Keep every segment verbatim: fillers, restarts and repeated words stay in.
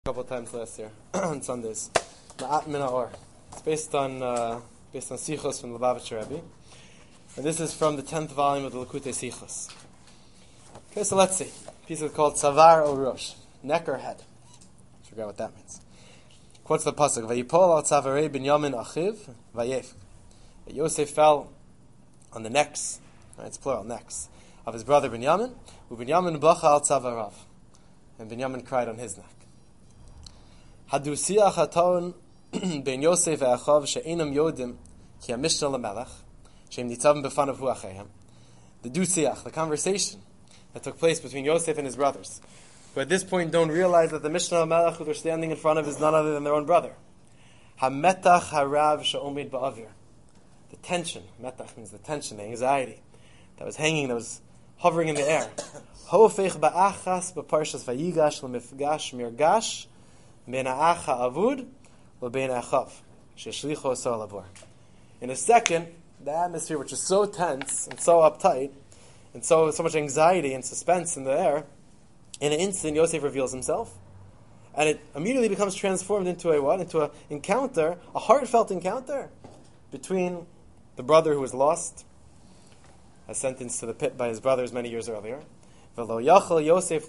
couple of times last year on Sundays. Ma'at Min Ha'or. It's based on uh, based on Sichos from the Lubavitcher Rebbe, and this is from the tenth volume of the Likutei Sichos. Okay, so let's see. A piece is called Tzavar o Rosh, neck or head. I forgot what that means. Quotes the pasuk: Vayipol al Tzavarei Binyamin Achiv Vayef. Yosef fell on the necks. Right, it's plural necks of his brother Binyamin. U'Binyamin bacha al Tzavarav, and Binyamin cried on his neck. Hadu siach haton ben Yosef ve'achav she'enam yodim ki hamishna lemelech she'im nitzavim b'fanav hu acheihem. The dusiach, the conversation that took place between Yosef and his brothers, who at this point don't realize that the Mishnah Melech who they're standing in front of is none other than their own brother. Hametach harav she'omid ba'avir. The tension, metach means the tension, the anxiety that was hanging, that was hovering in the air. Hofech ba'achas b'parshas vayigash l'mifgash mirgash ben ha'acha avud l'bein ha'achav she'shlicho so lavor. In a second, the atmosphere, which is so tense and so uptight, and so so much anxiety and suspense in the air, in an instant, Yosef reveals himself, and it immediately becomes transformed into a what? Into an encounter, a heartfelt encounter between the brother who was lost, as sentenced to the pit by his brothers many years earlier. And Yosef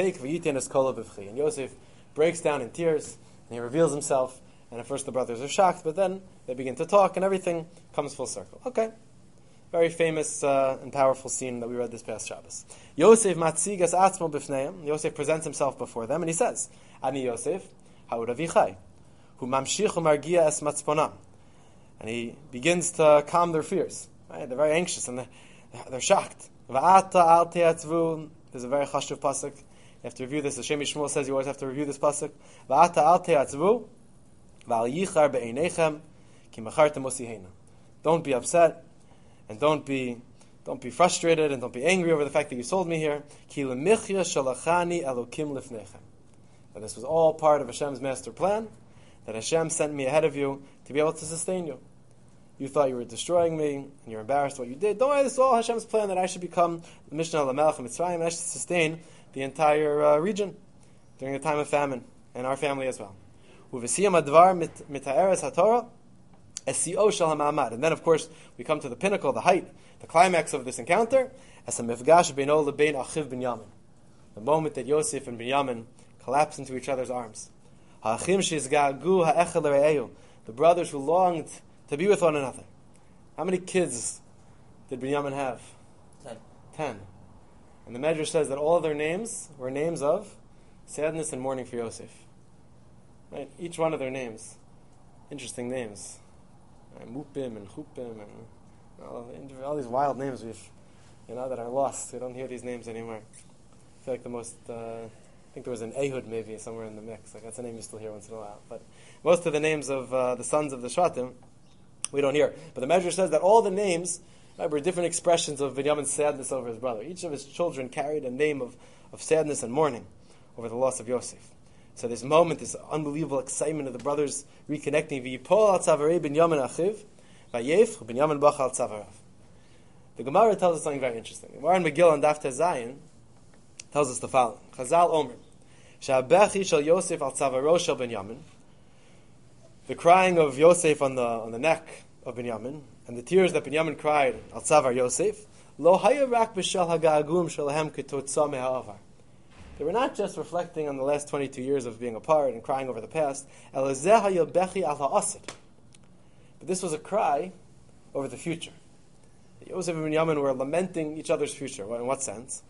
breaks down in tears, and he reveals himself, and at first the brothers are shocked, but then they begin to talk, and everything comes full circle. Okay. Very famous uh, and powerful scene that we read this past Shabbos. Yosef matzigas atzmo b'fneim. Yosef presents himself before them, and he says, Ani Yosef, ha'ud avichai, hu mamshich u'margia es matzponam. And he begins to calm their fears. Right? They're very anxious, and they're, they're shocked. Va'ata al te'atzvu. There's a very chashuv pasuk. You have to review this. The Shem Yishmuel says you always have to review this pasuk. Va'ata al te'atzvu. Va'al yichar be'einechem ki machartem osihena. Don't be upset. And don't be, don't be frustrated, and don't be angry over the fact that you sold me here. Ki lemichya shalachani elokim lifnechem. That this was all part of Hashem's master plan. That Hashem sent me ahead of you to be able to sustain you. You thought you were destroying me, and you're embarrassed what you did. Don't worry, this is all Hashem's plan, that I should become the Mishnah Lamelech of Mitzrayim, and I should sustain the entire uh, region during the time of famine, and our family as well. Uvesiyam advar mitaeres haTorah. And then, of course, we come to the pinnacle, the height, the climax of this encounter, as a mifgash beino lebein achiv Binyamin. The moment that Yosef and Binyamin collapse into each other's arms. The brothers who longed to be with one another. How many kids did Binyamin have? Ten. Ten. And the Medrash says that all of their names were names of sadness and mourning for Yosef. Right? Each one of their names. Interesting names. Mupim and Chupim and all, all these wild names we've, you know, that are lost. We don't hear these names anymore. I feel like the most, uh, I think there was an Ehud maybe somewhere in the mix. Like that's a name you still hear once in a while. But most of the names of uh, the sons of the Shvatim, we don't hear. But the Medrash says that all the names right, were different expressions of Binyamin's sadness over his brother. Each of his children carried a name of, of sadness and mourning over the loss of Yosef. So this moment, this unbelievable excitement of the brothers reconnecting. V'yipol al Tzavarei Binyamin achiv, vayef Binyamin bacha al Tzavarav. The Gemara tells us something very interesting. The Gemara in Megillah on Daf Tezayin tells us the following: Chazal Omer, she'abechi shel Yosef al Tzavaro shel Binyamin. The crying of Yosef on the on the neck of Binyamin, and the tears that Binyamin cried al Tzavar Yosef, lo haya rak b'shel hagagum shelahem ketotza me'ha'avar. They were not just reflecting on the last twenty-two years of being apart and crying over the past. But this was a cry over the future. Yosef and Binyamin were lamenting each other's future. In what sense?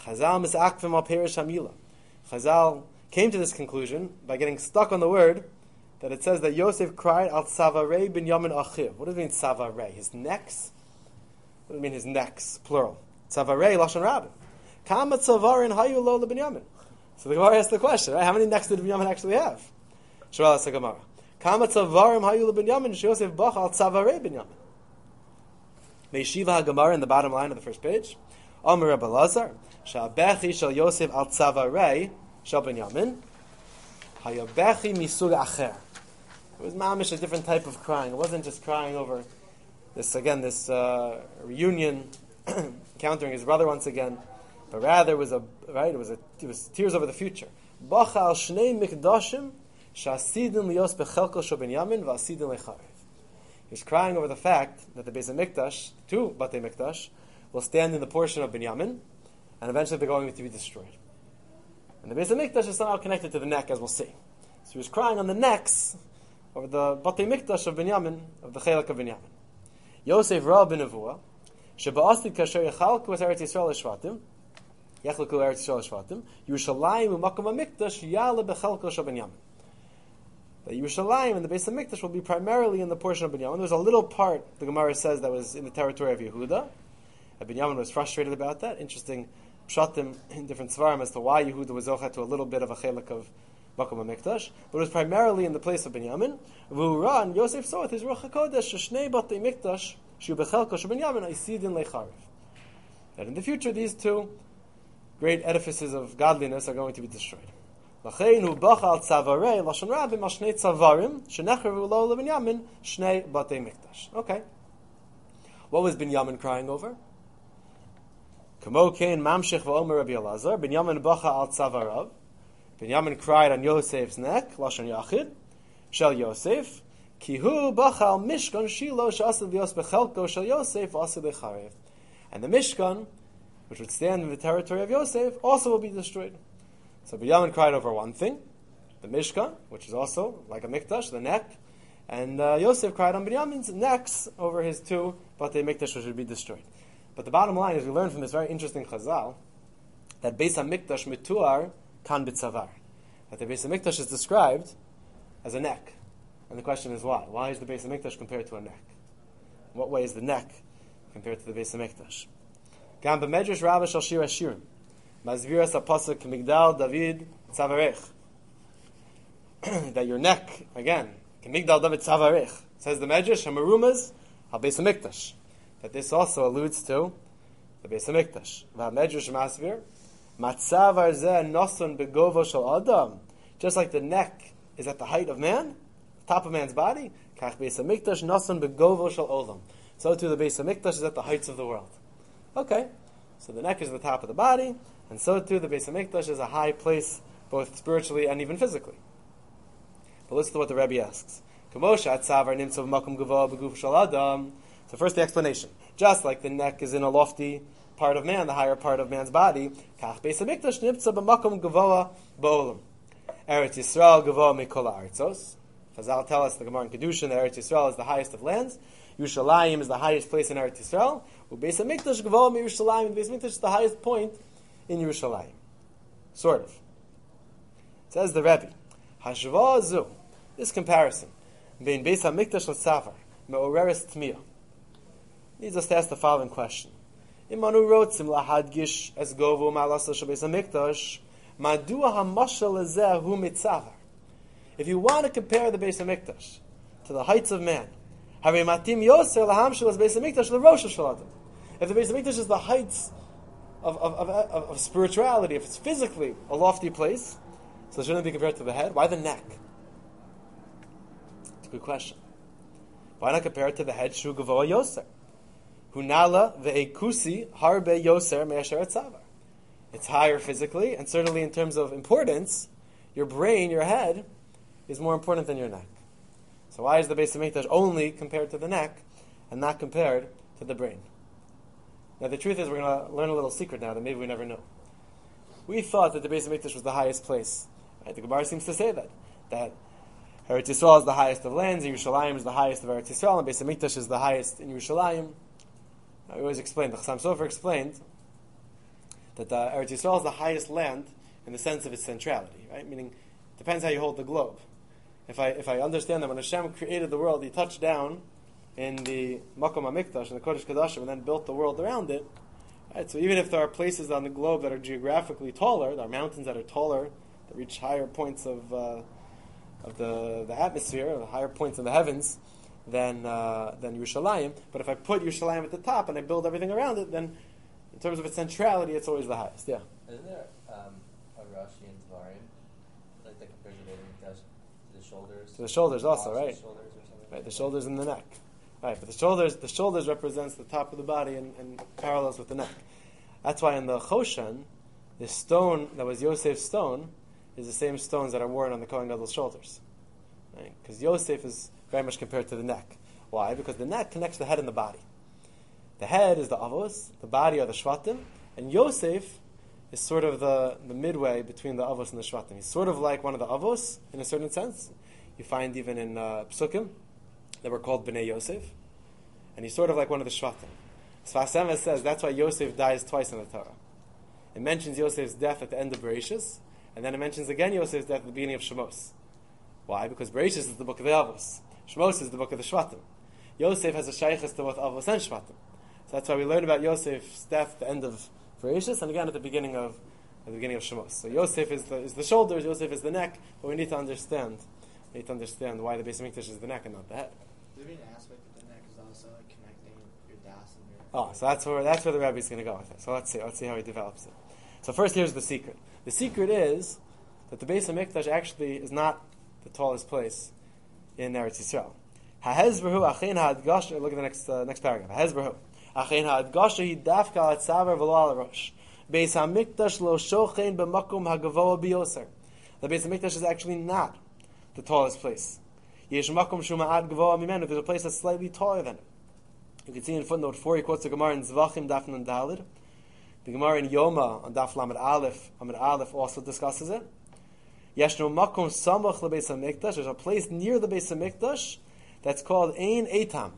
Chazal came to this conclusion by getting stuck on the word that it says that Yosef cried al Tzavarei Binyamin achiv. What does it mean Tzavarei? His necks? What does it mean his necks? Plural. Tzavarei Lashon Rabbah. Kama tzavarin hayu lo leBinyamin. So the Gemara asks the question, right? How many necks did Binyamin actually have? Shmuel asks the Gemara. Kama tzavarim hayu leBinyamin sheYosef bach al tzavarei Binyamin. Meishiva HaGemara in the bottom line of the first page. Omer Rabbi Lazar she'abechi shel Yosef al tzavarei shel Binyamin hayabechi misug acher. It was mamish a different type of crying. It wasn't just crying over this again, this uh, reunion, encountering his brother once again. But rather, it was a right. It was a it was tears over the future. Bacha al shnei mikdashim shasidin lios bechelko shel Binyamin v'asidin lecharev. He's crying over the fact that the Beis HaMikdash, two Batei Mikdash, will stand in the portion of Binyamin, and eventually they're going to be destroyed. And the Beis HaMikdash is somehow connected to the neck, as we'll see. So he was crying on the necks over the Batei Mikdash of Binyamin, of the Chelak of Binyamin. Yosef Ra ben Nevuah, Sheba'asid kasher yechalku es Eretz Yisrael shvatim, yechalku Eretz Yisrael shvatim, Yerushalayim u'makom ha'mikdash yale bechelko shel Binyamin. The Yerushalayim and the Beis HaMikdash will be primarily in the portion of Binyamin. There's a little part, the Gemara says, that was in the territory of Yehuda. And Binyamin was frustrated about that. Interesting pshatim in different svarim as to why Yehuda was zocha to a little bit of a chelik of Makom HaMikdash. But it was primarily in the place of Binyamin. V'ura, and Yosef saw with his Ruach HaKodesh, Shnei Batei Mikdash, Shu Bechelko Shel Binyamin, Isidin Lecharev. That in the future, these two great edifices of godliness are going to be destroyed. Okay. What was Binyamin crying over? Binyamin cried on Yosef's neck, Lashon Yachid, Shel Yosef, Kihu Bachal Mishkan Shilo Shasid Lios Bechelko Shel Yosef Asid Lecharev. And the Mishkan, which would stand in the territory of Yosef, also will be destroyed. So Binyamin cried over one thing, the Mishkan, which is also like a Mikdash, the neck, and uh, Yosef cried on Binyamin's necks over his two Batei Mikdash, which would be destroyed. But the bottom line is, we learn from this very interesting Chazal that Beis HaMikdash mituar kan b'tzavar, that the Beis HaMikdash is described as a neck, and the question is why? Why is the Beis HaMikdash compared to a neck? In what way is the neck compared to the Beis HaMikdash? Gam b'medrash Rabbah shel Shir HaShirim, Mazviras HaPasuk Migdal David Tzavarech. That your neck, again, Migdal David Tzavarech, says the Medrash, Hamarumas HaBeis HaMikdash. That this also alludes to the Beis HaMikdash. V'Medrash Masvir, Matzav Arzeh Noson Begovo Shel Adam. Just like the neck is at the height of man, top of man's body, Kach Beis HaMikdash Noson Begovo Shel Olam. So too the Beis HaMikdash is at the heights of the world. Okay, so the neck is the top of the body, and so too the Beis HaMikdash is a high place, both spiritually and even physically. But listen to what the Rebbe asks. So first the explanation. Just like the neck is in a lofty part of man, the higher part of man's body, Kach Beis HaMikdash nimtza b'makom gavoa ba'olam. Eretz Yisrael gavoa mikol ha'artzos. Chazal tell us, the Gemara in Kedushin, that Eretz Yisrael is the highest of lands. Yerushalayim is the highest place in Eretz Yisrael. Beis HaMikdash gavoa miYerushalayim. Beis HaMikdash is the highest point in Yerushalayim. Sort of. Says the Rebbe, Hashva zu, this comparison, bein Beis HaMikdash l'tzavar, me'oreres tmiyah, leads us to ask the following question. Imanu rotzim lahadgish es govu ma'alasa shel Beis HaMikdash, madua hamashal lezeh hu mitzavar. If you want to compare the Beis HaMikdash to the heights of man, harei matim yoser lahamshel es Beis HaMikdash l'rosh shel adam. If the Beis HaMikdash is the heights of, of, of, of, of spirituality, if it's physically a lofty place, so it shouldn't be compared to the head. Why the neck? It's a good question. Why not compare it to the head? Shu gavoa yoser. Hunala ve'ekusi harbe yoser me'asher etzavar. It's higher physically, and certainly in terms of importance, your brain, your head, is more important than your neck. So why is the Beis HaMikdash only compared to the neck, and not compared to the brain? Now the truth is, we're going to learn a little secret now that maybe we never know. We thought that the Beis HaMikdash was the highest place. Right? The Gemara seems to say that. That Eretz Yisrael is the highest of lands, Yerushalayim is the highest of Eretz Yisrael, and Beis HaMikdash is the highest in Yerushalayim. I always explained, the Chassam Sofer explained that the Eretz Yisrael is the highest land in the sense of its centrality, right? Meaning, it depends how you hold the globe. If I if I understand that when Hashem created the world, He touched down in the Makom HaMikdash, in the Kodesh Kodashim, and then built the world around it. Right? So even if there are places on the globe that are geographically taller, there are mountains that are taller, that reach higher points of uh, of the, the atmosphere, or the higher points in the heavens, than uh, than Yerushalayim. But if I put Yerushalayim at the top and I build everything around it, then in terms of its centrality, it's always the highest. Yeah. Isn't there um, a Rashi in Dvarim, like that compares the Beis HaMikdash to the shoulders? To the shoulders also, the right? Shoulders or something Right, like the that? shoulders and the neck. Right, but the shoulders, the shoulders represents the top of the body and, and parallels with the neck. That's why in the Choshen, the stone that was Yosef's stone is the same stones that are worn on the Kohen Gadol's shoulders. Because right? Yosef is very much compared to the neck. Why? Because the neck connects the head and the body. The head is the Avos, the body are the Shvatim, and Yosef is sort of the, the midway between the Avos and the Shvatim. He's sort of like one of the Avos, in a certain sense. You find even in uh, Psukim, that were called Bnei Yosef. And he's sort of like one of the Shvatim. Sfas Emes says that's why Yosef dies twice in the Torah. It mentions Yosef's death at the end of Bereshis, and then it mentions again Yosef's death at the beginning of Shemos. Why? Because Bereshis is the book of the Avos. Shemos is the book of the Shvatim. Yosef has a shaykhus to both Avos and Shvatim. So that's why we learn about Yosef's death at the end of Bereshis, and again at the beginning of at the beginning of Shemos. So Yosef is the is the shoulders, Yosef is the neck, but we need to understand we need to understand why the Beis Hamikdash is the neck and not the head. Does it mean an aspect of the neck is also like connecting your das and your... Oh, so that's where that's where the Rebbe is going to go with it. So let's see, let's see how he develops it. So first, here's the secret. The secret is that the Beis Hamikdash actually is not the tallest place in Eretz Yisrael. Ha'hezberhu achein ha'adgasha. Look at the next uh, next paragraph. Ha'hezberhu achein ha'adgasha hi dafka al tzavar v'lo al rosh. Beis Hamikdash lo shochein b'makom ha'gavoa biyoser. The Beis Hamikdash is actually not the tallest place. Yesh makom shu ma'ad gavoa mimenu. There's a place that's slightly taller than it. You can see in footnote four, he quotes the Gemara in Zvachim Daf Nun Daled. The Gemara in Yoma on Daf Lamed Aleph, Lamed Aleph also discusses it. Yeshno makom samach leBeis Hamikdash. There's a place near the Beis Hamikdash that's called Ein Eitam.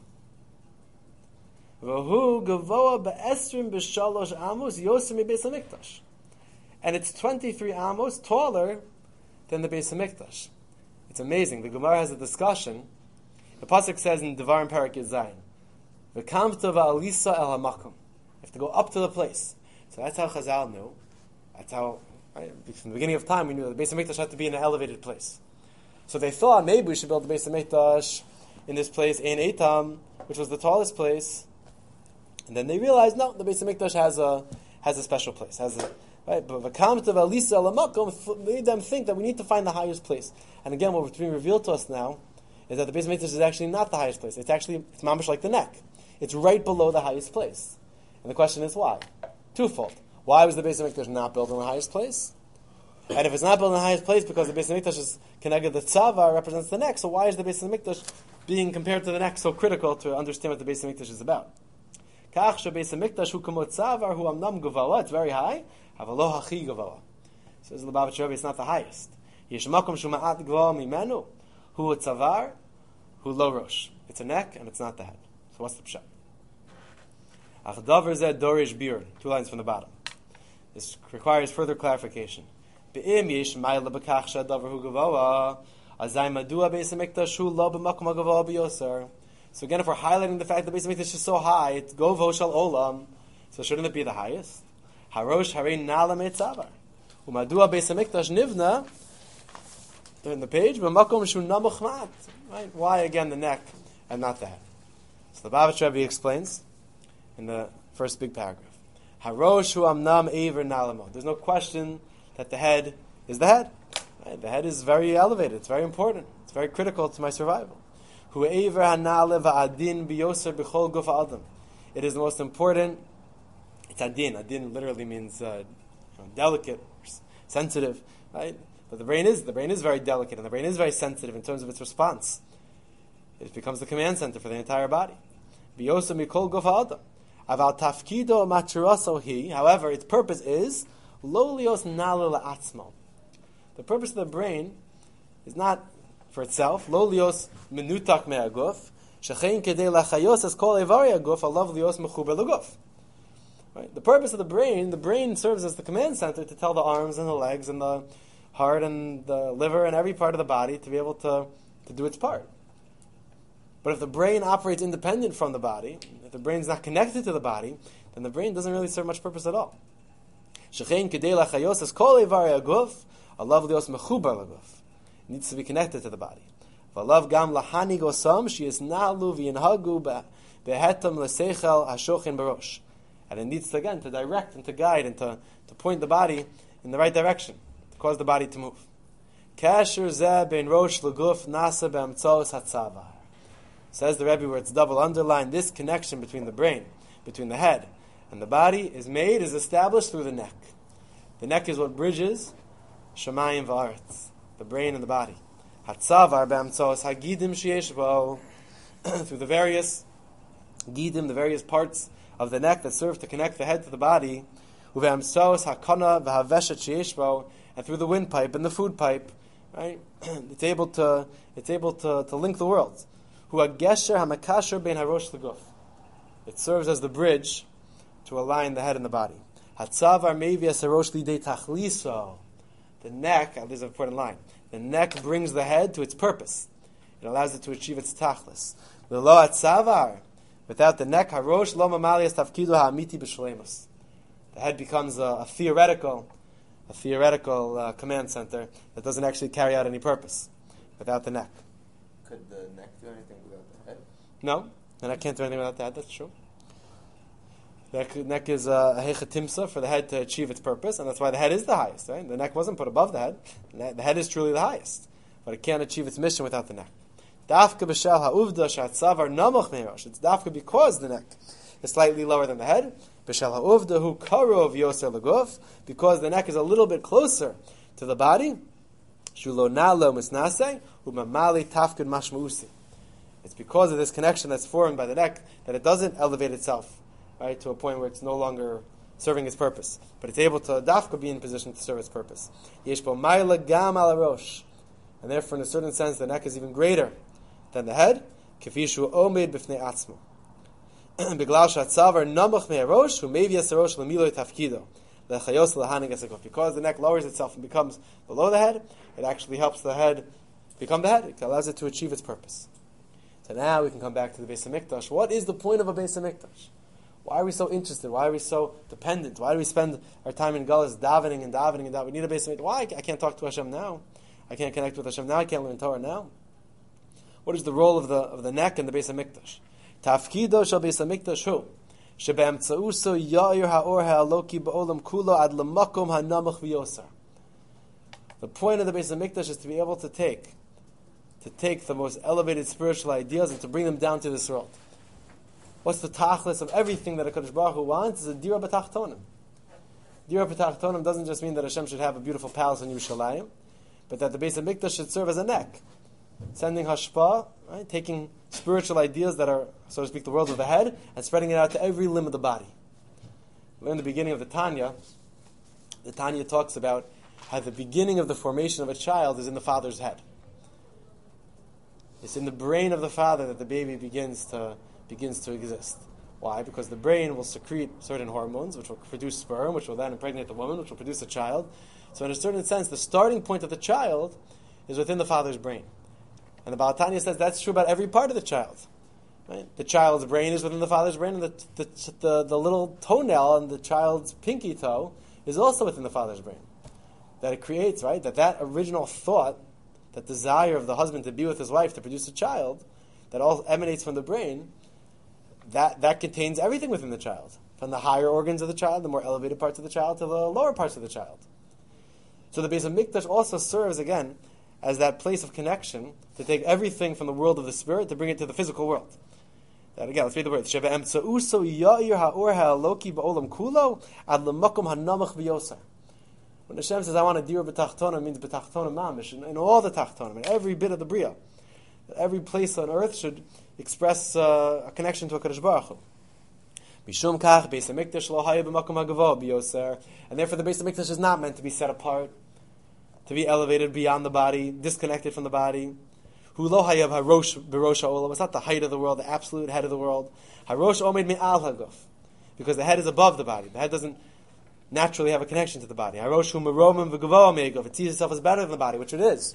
V'hu gavoa be'esrim b'shalosh amos yosem beis Hamikdash, and it's twenty-three amos taller than the Beis Hamikdash. It's amazing. The Gemara has a discussion. The pasuk says in Devarim Parak Zayin, "V'kamta va'alisa el hamakom." You have to go up to the place. So that's how Chazal knew. That's how, right, from the beginning of time, we knew that the Beis Hamikdash had to be in an elevated place. So they thought maybe we should build the Beis Hamikdash in this place, Ein Eitam, which was the tallest place. And then they realized, no, the Beis Hamikdash has a has a special place. Has a right, but v'kamta v'alisa el hamakom made them think that we need to find the highest place. And again, what's being revealed to us now is that the Beis Hamikdash is actually not the highest place. It's actually it's mamish like the neck. It's right below the highest place. And the question is why? Twofold. Why was the Beis Hamikdash not built in the highest place? And if it's not built in the highest place because the Beis Hamikdash is connected, the tzava represents the neck, so why is the Beis Hamikdash being compared to the neck so critical to understand what the Beis Hamikdash is about? Kach sheBeis Hamikdash hu kamot tzavar hu amnam gavoa. It's very high. Havalo hachi gavoa. Says the Lubavitcher Rebbe, it's not the highest. Yesh makom shu ma'at gavoa mimenu hu tzavar hu lo rosh. It's a neck and it's not the head. So what's the pshat? Achdavar zeh dorish bir. Two lines from the bottom. This requires further clarification. Be'im yesh ma'ila b'kach she'adavar hu gavoa azay madua Beis Hamikdash hu lo b'makom ha'gavoa b'yoser. So again, if we're highlighting the fact that Beis Hamikdash is so high, it's govo shal olam. So shouldn't it be the highest? Harosh harein nala meitzavar. Umadua Beis Hamikdash nivna. In the page, b'makom shu namuch mat. Right? Why again the neck and not the head? So the Lubavitcher Rebbe explains in the first big paragraph. Harosh hu amnam eiver nalamo. There's no question that the head is the head. Right? The head is very elevated. It's very important. It's very critical to my survival. Hu eiver hanale va'adin biyoser b'chol guf adam. It is the most important. It's adin. Adin literally means uh, you know, delicate, sensitive. Right? But the brain is the brain is very delicate, and the brain is very sensitive in terms of its response. It becomes the command center for the entire body. Biyoser mikol guf adam. Aval tafkido maturaso hi. However, its purpose is lo lios nala la'atzmo. The purpose of the brain is not for itself. Lo lios menutak me'aguf. Shechein kedei lachayos es kol evari aguf alav lios mechuber l'guf. Right? The purpose of the brain, the brain serves as the command center to tell the arms and the legs and the heart and the liver and every part of the body to be able to, to do its part. But if the brain operates independent from the body, if the brain is not connected to the body, then the brain doesn't really serve much purpose at all. Shechein kedei lachayos es kol evari aguf alav lios mechuber l'guf. It needs to be connected to the body. V'alav gam lahani gosam she is na'lu v'yinhagu behetam l'seichel hashochin barosh. And it needs to, again, to direct and to guide and to, to point the body in the right direction, to cause the body to move. Kasher zeh ben rosh l'guf nasa be'amtzos hatzavar. Says the Rebbe, where it's double underlined, this connection between the brain, between the head, and the body is made, is established through the neck. The neck is what bridges Shemayim v'aretz, the brain and the body. Hatzavar b'amtzos hagidim sheyesh bo, through the various gidim, the various parts of the neck that serve to connect the head to the body, uve'amtzos hakana v'haveshet sheyesh bo, and through the windpipe and the food pipe, right? It's able to it's able to, to link the world. Hu hagesher hamakasher bein harosh l'guf. It serves as the bridge to align the head and the body. Hatzavar mevias harosh lidei tachliso. The neck, this is an important line, the neck brings the head to its purpose. It allows it to achieve its tachlis. L'lo hatzavar, without the neck, harosh lo mamalias tafkidu ha'amiti b'shleimus. The head becomes a, a theoretical, a theoretical uh, command center that doesn't actually carry out any purpose without the neck. Could the neck do anything without the head? No, the neck can't do anything without the head, that's true. The neck, neck is a hechatimsa for the head to achieve its purpose, and that's why the head is the highest. Right? The neck wasn't put above the head. The head is truly the highest, but it can't achieve its mission without the neck. Dafka b'shel ha'uvda shatzavar namach me'rosh. It's dafka because the neck is slightly lower than the head. B'shel ha'uvda hu karov yoser l'guf, because the neck is a little bit closer to the body. Shulo nalo misnase hu mamali tafkud mashmausi. It's because of this connection that's formed by the neck that it doesn't elevate itself, right, to a point where it's no longer serving its purpose, but it's able to dafka be in position to serve its purpose. Yesh bo ma'ila gam ala rosh, and therefore, in a certain sense, the neck is even greater than the head. Kefishu omed b'fnei atzmo. Beglal shatzavar namach me'arosh hu mevias harosh lemiloi tafkido lechayos lehanig esakov. Because the neck lowers itself and becomes below the head, it actually helps the head become the head. It allows it to achieve its purpose. So now we can come back to the Beis HaMikdash. What is the point of a Beis HaMikdash? Why are we so interested? Why are we so dependent? Why do we spend our time in Gullus davening and davening and davening? We need a Beis HaMikdash. Why? I can't talk to Hashem now. I can't connect with Hashem now. I can't learn Torah now. What is the role of the of the neck in the Beis HaMikdash? Tafkido shel Beis HaMikdash hu shebe'emtzauso ya'ir ha'or ha'aloki ba'olam kulo ad lemakom ha'namach v'yosar. The point of the Beis HaMikdash is to be able to take to take the most elevated spiritual ideas and to bring them down to this world. What's the tachlis of everything that HaKadosh Baruch Hu wants? Is a dira b'tachtonim. Dira b'tachtonim doesn't just mean that Hashem should have a beautiful palace in Yerushalayim, but that the Beis HaMikdash should serve as a neck, sending hashpah, right, taking spiritual ideas that are, so to speak, the world of the head, and spreading it out to every limb of the body. In the beginning of the Tanya, the Tanya talks about how the beginning of the formation of a child is in the father's head. It's in the brain of the father that the baby begins to begins to exist. Why? Because the brain will secrete certain hormones, which will produce sperm, which will then impregnate the woman, which will produce a child. So in a certain sense, the starting point of the child is within the father's brain. And the Baal Tanya says that's true about every part of the child. Right? The child's brain is within the father's brain, and the, the, the, the little toenail on the child's pinky toe is also within the father's brain. That it creates, right? That that original thought, that desire of the husband to be with his wife, to produce a child, that all emanates from the brain, that, that contains everything within the child. From the higher organs of the child, the more elevated parts of the child, to the lower parts of the child. So the Beis HaMikdash also serves, again, as that place of connection to take everything from the world of the spirit to bring it to the physical world. That again, let's read the words. Sheva emtzauso ya'ir ha'or ha'aloki ba'olam kulo ad lemakom ha'namach v'yosar. When Hashem says, I want a dira b'tachtonim, it means b'tachtonim mamish, in, in all the tachtonim, in every bit of the bria. Every place on earth should express uh, a connection to HaKadosh Baruch Hu. Mishum kach, Beis HaMikdash lo haya b'makom ha'gavo b'yoser. And therefore the Beis HaMikdash is not meant to be set apart, to be elevated beyond the body, disconnected from the body. Hu lo hayav harosh b'rosh ha'olam. It's not the height of the world, the absolute head of the world. Harosh omed me'al ha'guf. Because the head is above the body. The head doesn't naturally have a connection to the body. Harosh hu meromim v'gavoa me'eguf. It sees itself as better than the body, which it is.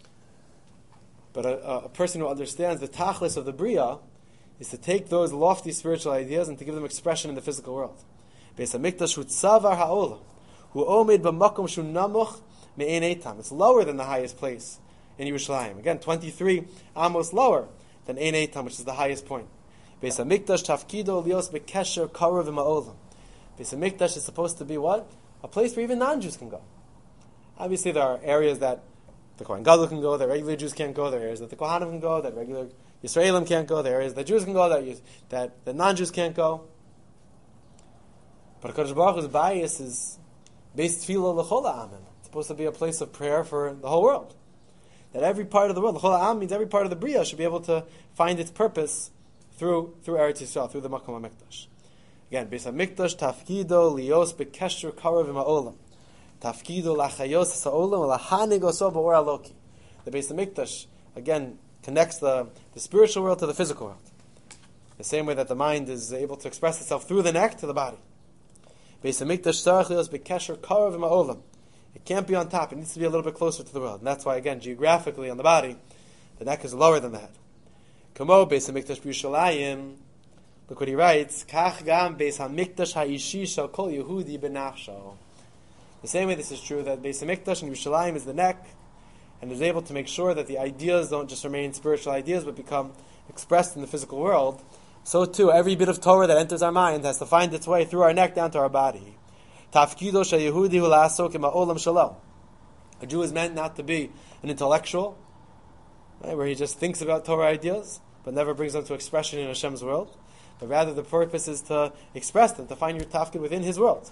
But a, a person who understands the tachlis of the bria is to take those lofty spiritual ideas and to give them expression in the physical world. Beis HaMikdash hu tzavar ha'olam. Hu omed b'makom shu namuch me'ein eitam. It's lower than the highest place in Yerushalayim. Again, twenty-three amos lower than ein eitam, which is the highest point. Beis HaMikdash tafkido lios bekesher karav ma'olam. Beis HaMikdash is supposed to be what? A place where even non-Jews can go. Obviously, there are areas that the Kohen Gadol can go, that regular Jews can't go. There are areas that the Kohanim can go, that regular Yisraelim can't go. There are areas that Jews can go, that you, that the non-Jews can't go. But HaKadosh Baruch Hu's bias is based tefillah l'chol ha'amim. It's supposed to be a place of prayer for the whole world. That every part of the world, the Chol Ha'am means every part of the Bria should be able to find its purpose through through Eretz Yisrael, through the Makom HaMikdash. Again, Beis HaMikdash, Tafkido, Lios, Bekesher, Karav, Ma'olam. Tafkido, Lachayos, Sa'olam, Lahanig, Osoba, or Aloki. The Beis HaMikdash, again, connects the, the spiritual world to the physical world. The same way that the mind is able to express itself through the neck to the body. Beis HaMikdash, Sarach, Lios, Bekesher, Karav, Ma'olam. It can't be on top. It needs to be a little bit closer to the world. And that's why, again, geographically on the body, the neck is lower than the head. Kamo Beis HaMikdash b'Yushalayim. Look what he writes. Kach gam Beis HaMikdash ha'ishi shel kol Yehudi b'nafsho. The same way this is true, that Beis HaMikdash in Yerushalayim is the neck, and is able to make sure that the ideas don't just remain spiritual ideas, but become expressed in the physical world. So too, every bit of Torah that enters our mind has to find its way through our neck down to our body. Tafkido shel Yehudi hu la'asok im ha'olam shelo. A Jew is meant not to be an intellectual, right, where he just thinks about Torah ideas, but never brings them to expression in Hashem's world. But rather the purpose is to express them, to find your tafkid within His world.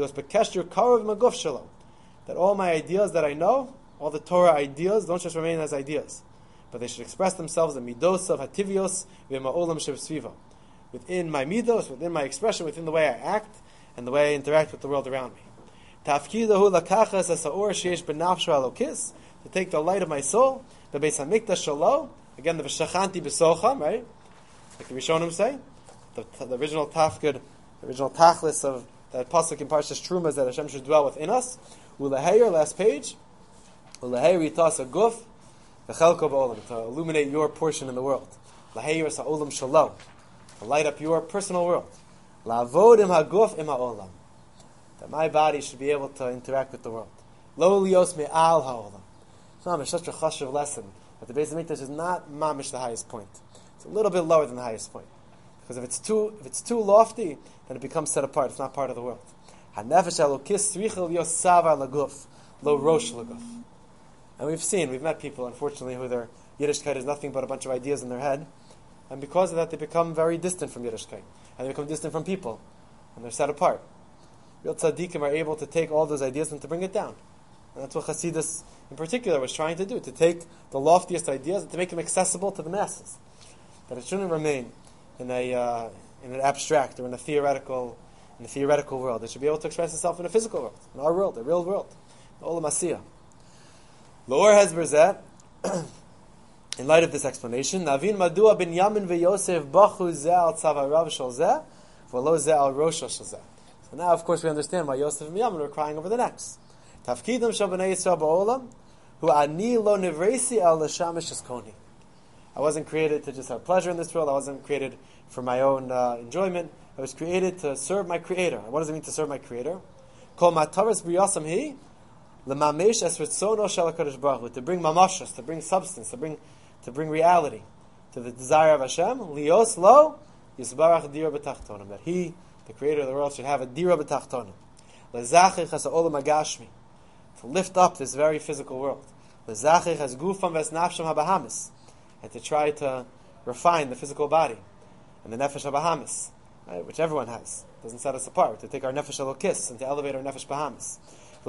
That all my ideas that I know, all the Torah ideas, don't just remain as ideas, but they should express themselves in midos of hativios v'ma'olam sheb'sviva. Within my midos, within my expression, within the way I act, and the way I interact with the world around me. Tafkidahu lakachas as-ha'or sheyesh b'nafsho alokis, to take the light of my soul, the Beis HaMikdash shelo, again the v'shachanti b'socham, right? Like the Rishonim say, the, the original tafkid, the original tachlis of that pasuk in Parshas Truma is that Hashem should dwell within us. Uleheir, last page. Uleheir yitas aguf v'chelko ba'olam, to illuminate your portion in the world. Leheir sa'olam shelo, to light up your personal world. La'avod im haguf im ha'olam, that my body should be able to interact with the world. Lo lios me'al ha'olam. It's not such a chashuv lesson that the Beis HaMikdash is not mamish the highest point. It's a little bit lower than the highest point. Because if it's too if it's too lofty, then it becomes set apart. It's not part of the world. Hanefesh alokis tzricha lios savar laguf, lo rosh laguf. And we've seen, we've met people, unfortunately, who their Yiddishkeit is nothing but a bunch of ideas in their head. And because of that, they become very distant from Yiddishkeit. And they become distant from people. And they're set apart. Real tzaddikim are able to take all those ideas and to bring it down. And that's what Hasidus in particular was trying to do, to take the loftiest ideas and to make them accessible to the masses. That it shouldn't remain in a uh, in an abstract or in a theoretical in a theoretical world. It should be able to express itself in a physical world, in our world, the real world. The Olam Asiyah. Loor has Berzet, in light of this explanation, Navin Madua bin Yamin veYosef bachu zeh al tzavarav shel zeh v'lo zeh al rosho shel zeh. So now, of course, we understand why Yosef and Yamin were crying over the necks. Tafkidam shel b'nei Yisrael ba'olam hu ani lo nivresi al l'shamish eskoni. I wasn't created to just have pleasure in this world. I wasn't created for my own uh, enjoyment. I was created to serve my Creator. What does it mean to serve my Creator? Kol mataras briyasam hi l'mamesh es ritzono shel HaKadosh Baruch Hu, to bring mamashas, to bring substance, to bring to bring reality to the desire of Hashem. Lios lo yisbarach dira b'tachtonim, that He, the Creator of the world, should have a dira b'tachtonim. L'zachich has ha'olam hagashmi, to lift up this very physical world. L'zachich has gufam ves nafsham habahamis, and to try to refine the physical body and the nefesh habahamis, right, which everyone has. It doesn't set us apart. To take our nefesh elokis and to elevate our nefesh bahamis.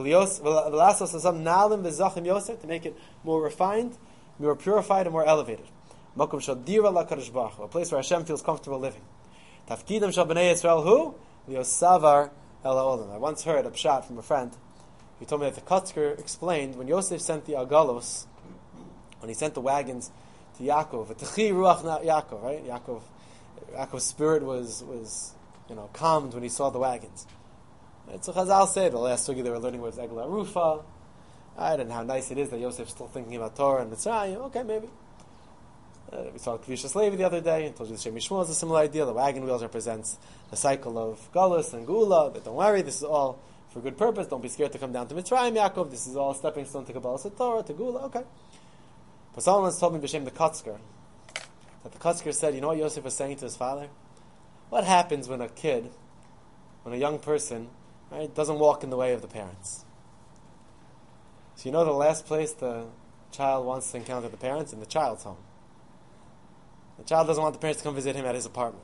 To make it more refined, more purified, and more elevated. A place where Hashem feels comfortable living. Tafkidam shel b'nei Yisrael hu liyosavar el ha'olam. I once heard a pshat from a friend. He told me that the Kotzker explained when Yosef sent the Agalos, when he sent the wagons to Yaakov, V'techi ruach Yaakov, right? Yaakov, Yaakov's spirit was was you know calmed when he saw the wagons. Right? So Chazal said the last sugi they were learning was Egla Rufa, right? And how nice it is that Yosef's still thinking about Torah and Mitzrayim. Okay, maybe. Uh, we saw Kvisha Levi the other day and told you the Shem Yishmael is a similar idea. The wagon wheels represents the cycle of Galus and Gula. But don't worry, this is all for good purpose. Don't be scared to come down to Mitzrayim, Yaakov. This is all a stepping stone to Kabbalah Torah, to Gula. Okay. But someone once told me B'Shem the Kotzker, that the Kotzker said, you know what Yosef was saying to his father? What happens when a kid, when a young person, right, doesn't walk in the way of the parents? So you know the last place the child wants to encounter the parents? In the child's home. The child doesn't want the parents to come visit him at his apartment.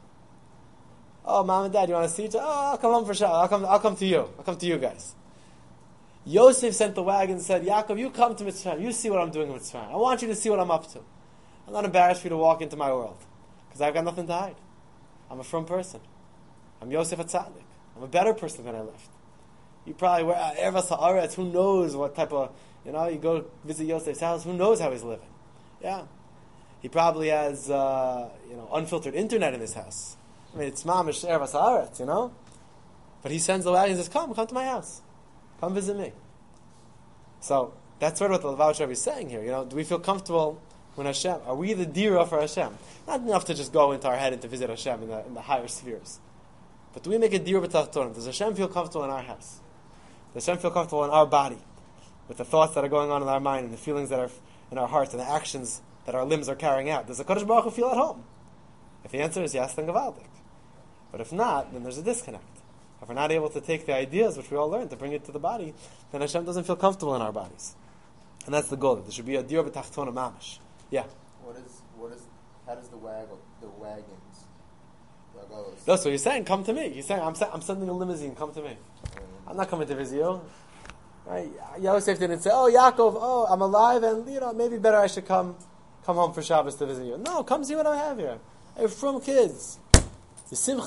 Oh, mom and dad, you want to see each other? Oh, I'll come home for a shower. I'll come, I'll come to you. I'll come to you guys. Yosef sent the wagon and said, Yaakov, you come to Mitzrayim. You see what I'm doing in Mitzrayim. I want you to see what I'm up to. I'm not embarrassed for you to walk into my world. Because I've got nothing to hide. I'm a firm person. I'm Yosef HaTzadik. I'm a better person than I left. You probably wear Ervas Haaretz. Who knows what type of, you know, you go visit Yosef's house. Who knows how he's living? Yeah. He probably has, uh, you know, unfiltered internet in his house. I mean, it's mamish Ervas Haaretz, you know? But he sends the wagon and says, come, come to my house. Come visit me. So, that's sort of what the Lubavitcher Rebbe is saying here. You know, do we feel comfortable when Hashem, are we the dira for Hashem? Not enough to just go into our head and to visit Hashem in the, in the higher spheres. But do we make a dira b'tachtonim? Does Hashem feel comfortable in our house? Does Hashem feel comfortable in our body? With the thoughts that are going on in our mind and the feelings that are in our hearts and the actions that our limbs are carrying out? Does the Kadosh Baruch Hu feel at home? If the answer is yes, then Gavaldik. But if not, then there's a disconnect. If we're not able to take the ideas which we all learned to bring it to the body, then Hashem doesn't feel comfortable in our bodies. And that's the goal. There should be a dira b'tachtonim mamish. Yeah. What is what is how does the waggle the wagons waggles? No, so you're saying come to me. You're saying I'm I'm sending a limousine. Come to me. Mm-hmm. I'm not coming to visit you. Right? Yosef didn't say, "Oh, Yaakov, oh, I'm alive, and you know maybe better I should come come home for Shabbos to visit you." No, come see what I have here. I have from kids. Halavai,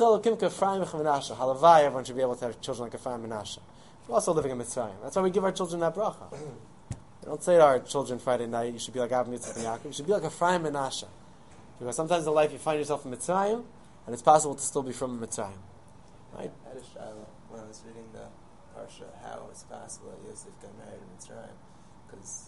everyone should be able to have children like Ephraim and Menashe. We're also living in Mitzrayim. That's why we give our children that bracha. We don't say to our children Friday night, you should be like Avraham, Yitzchak, and Yaakov. You should be like Ephraim and Menashe. Because sometimes in life you find yourself in Mitzrayim, and it's possible to still be from Mitzrayim. Right? I had a shiloh when I was reading the Parsha, how it's possible that Yosef got married in Mitzrayim. Because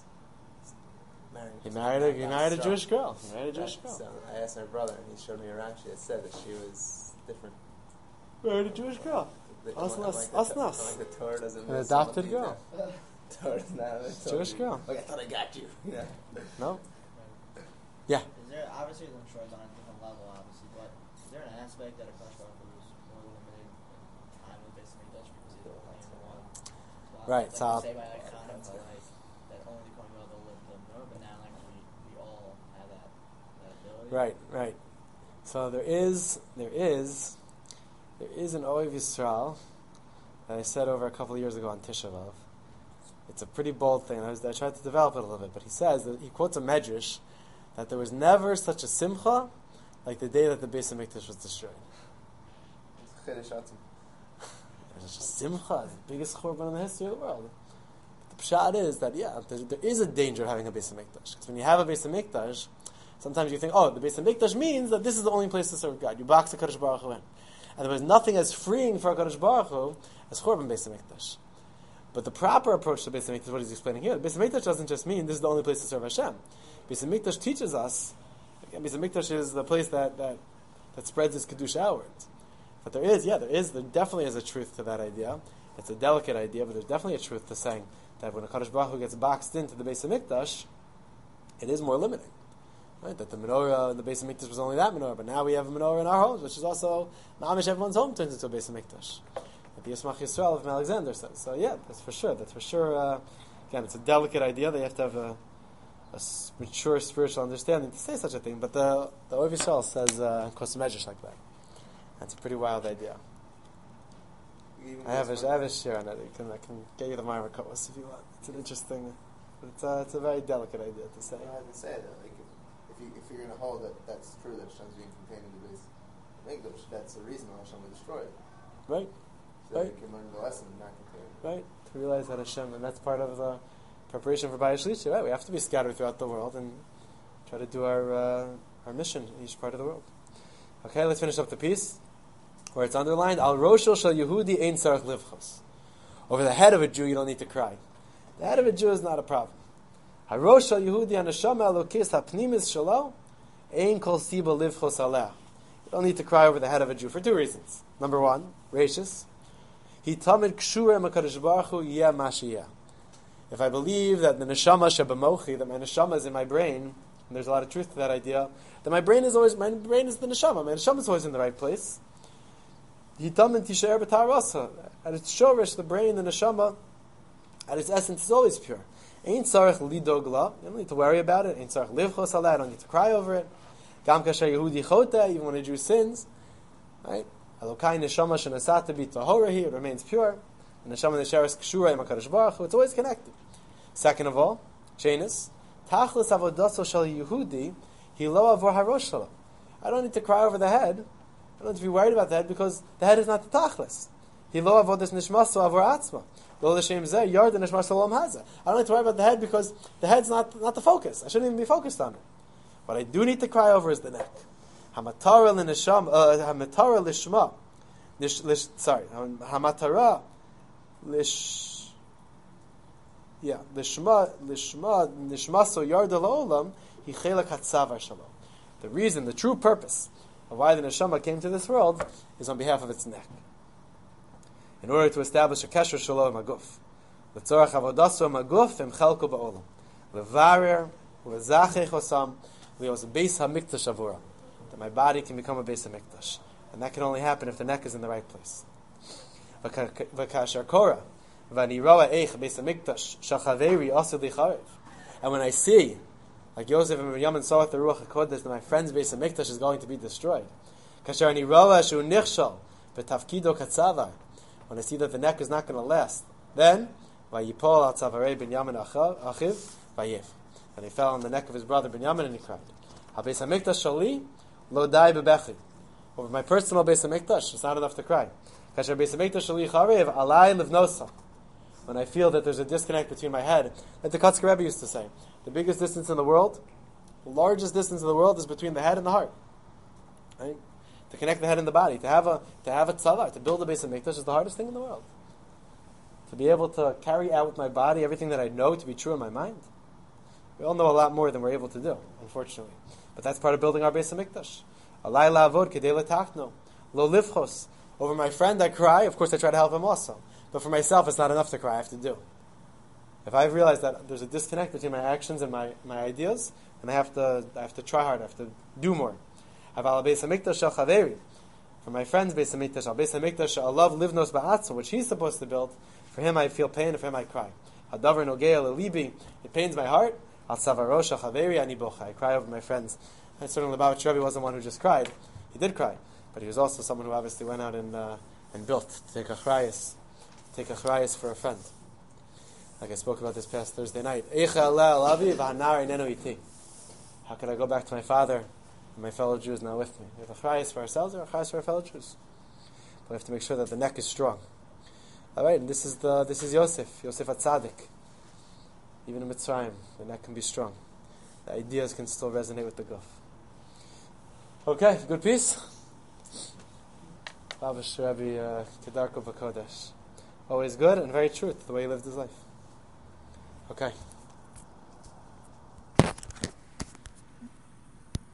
he married a, he married a Jewish girl. He married a Jewish girl. So I asked my brother, and he showed me a Rashi that said that she was different. Married a Jewish girl. Us nas. Us nas. Like the Torah doesn't An adopted girl. Torah, no, Jewish girl. Like I thought I got you. Yeah. No. Yeah. Is there obviously I'm sure it's on a different level, obviously, but is there an aspect that a Kadosh Baruch Hu is more limited in time with Beis Hamikdash because he's only in the one spot? Right. Like So. you say by like Chana, but like that only the Kohen Gadol lived the Torah, but now like we, we all have that that ability. Right. Right. So there is there is there is an Ohev Yisrael that I said over a couple of years ago on Tisha B'Av. It's a pretty bold thing. I, was, I tried to develop it a little bit, but he says that he quotes a medrash that there was never such a simcha like the day that the Beis Hamikdash was destroyed. There's such a simcha, the biggest churban in the history of the world. But the pshat is that yeah, there, there is a danger of having a Beis Hamikdash. Because when you have a Beis Hamikdash, sometimes you think, oh, the Beis Hamikdash means that this is the only place to serve God. You box the Kadosh Baruch Hu in, and there was nothing as freeing for a Kadosh Baruch Hu as churban Beis Hamikdash. But the proper approach to Beis Hamikdash is what he's explaining here. Beis Hamikdash doesn't just mean this is the only place to serve Hashem. Beis Hamikdash teaches us, again, Beis Hamikdash is the place that, that, that spreads its Kedusha outwards. But there is, yeah, there is, there definitely is a truth to that idea. It's a delicate idea, but there's definitely a truth to saying that when a Kadosh Baruch Hu gets boxed into the Beis Hamikdash, it is more limiting. Right? That the menorah in the Beis Hamikdash was only that menorah, but now we have a menorah in our homes, which is also, mamish, everyone's home turns into a Beis Hamikdash. The Yismach Yisrael of Alexander says. So yeah, that's for sure. That's for sure. Uh, again, it's a delicate idea. They have to have a, a s- mature spiritual understanding to say such a thing. But the the Ohev Yisrael says uh, Kosemedrash like that. That's a pretty wild idea. I have a I have a share on it. I can I can get you the Myra Kos if you want. It's an interesting. But it's a, it's a very delicate idea to say. I have to say that, like, if, if you if you're going to hold that that's true that Hashem's being contained in the Beis Hamikdash, that's the reason why Hashem was destroyed. Right. So Right. you can learn the lesson and not contain. Right, to realize that Hashem, and that's part of the preparation for Bayis Shlishi, right? We have to be scattered throughout the world and try to do our uh, our mission in each part of the world. Okay, let's finish up the piece where it's underlined, Al Roshel Shel Yehudi Ein Tzarich Livchos. Over the head of a Jew, you don't need to cry. The head of a Jew is not a problem. HaRosh Shel Yehudi HaNeshama Elokis HaPnimis Shelo Ein Kol Siba Livchos Aleh. You don't need to cry over the head of a Jew for two reasons. Number one, Rashis. He tamid kshura makadosh baruch hu yeh mashiyah. If I believe that the neshama shebamochi, that my neshama is in my brain, and there's a lot of truth to that idea, that my brain is always my brain is the neshama. My neshama is always in the right place. He tamid tisher b'tarasa. At its shorish, the brain, the neshama, at its essence, is always pure. Ain't tzarich lidog la. You don't need to worry about it. Ain't tzarich livchos aleh. I don't need to cry over it. Gam kasher Yehudi choteh, even when a Jew sins, right? Elokai neshama shenasata bi tahorahi, it remains pure. The neshama and the sheres kshura im HaKadosh Baruch Hu. It's always connected. Second of all, Shenis, tachlis avodaso shel Yehudi, hi lo avor harosh shelo. I don't need to cry over the head. I don't need to be worried about the head because the head is not the tachlis. Hi lo avodas nishmaso avor atzma. Lo l'shem zeh yard the nishmas shalom hazeh. I don't need to worry about the head because the head's not not the focus. I shouldn't even be focused on it. What I do need to cry over is the neck. Hamatara l'nisham, hamatara lishma. Lish, lish, sorry, hamatara lish. Yeah, lishma lishma nishmaso yard l'olam hi chelak hatzavar shalom. The reason, the true purpose of why the neshama came to this world is on behalf of its neck. In order to establish a kesher shalom maguf, l'tzorach avodaso maguf im chelko ba'olam, levarer u'zachech osam lios beis hamikdash avura, that my body can become a beis hamikdash, and that can only happen if the neck is in the right place. V'kasher kora v'ani roa eich beis hamikdash shachaveri asur licharev, and when I see, like Yosef and Binyamin saw at the Ruach HaKodesh, that my friend's beis hamikdash is going to be destroyed. Kasher ani roa shu nichshal v'tafkido katzavar, when I see that the neck is not going to last, then vayipol al tzavarei Binyamin achiv vayev, and he fell on the neck of his brother Binyamin and he cried. HaBeis HaMikdash shali lo dai bebechi. Over my personal Beis HaMikdash, it's not enough to cry. Kasher Beis HaMikdash shali charev alai livnosa. When I feel that there's a disconnect between my head, like the Kotzker Rebbe used to say, the biggest distance in the world, the largest distance in the world is between the head and the heart. Right? To connect the head and the body, to have a to have a tzavah, to build a Beis HaMikdash is the hardest thing in the world. To be able to carry out with my body everything that I know to be true in my mind. We all know a lot more than we're able to do, unfortunately. But that's part of building our Beis HaMikdash. Alai la'avod kedei l'tachno, lo livchos. Over my friend I cry, of course I try to help him also. But for myself it's not enough to cry, I have to do. If I've realized that there's a disconnect between my actions and my, my ideas, then I have to I have to try hard, I have to do more. Aval Beis HaMikdash shel chaveri, for my friend's Beis HaMikdash, al Beis HaMikdash shel alav livnos ba'atzon, which he's supposed to build, for him I feel pain, and for him I cry. Hadavar nogea lelibi, it pains my heart. Al tzavaro shel chaveri ani bocha, I cry over my friends. And certainly the Lubavitch Rebbe wasn't one who just cried. He did cry, but he was also someone who obviously went out and uh, and built to take a chrayas, take a chrayas for a friend. Like I spoke about this past Thursday night. How could I go back to my father and my fellow Jews now with me? We have a chrayas for ourselves or a chrayas for our fellow Jews. But we have to make sure that the neck is strong. All right, and this is the this is Yosef, Yosef HaTzadik. Even in Mitzrayim, the neck can be strong. The ideas can still resonate with the guf. Okay, good piece. Babash Rabbi uh, Kedarko B'Kodesh. Always good and very true to the way he lived his life. Okay.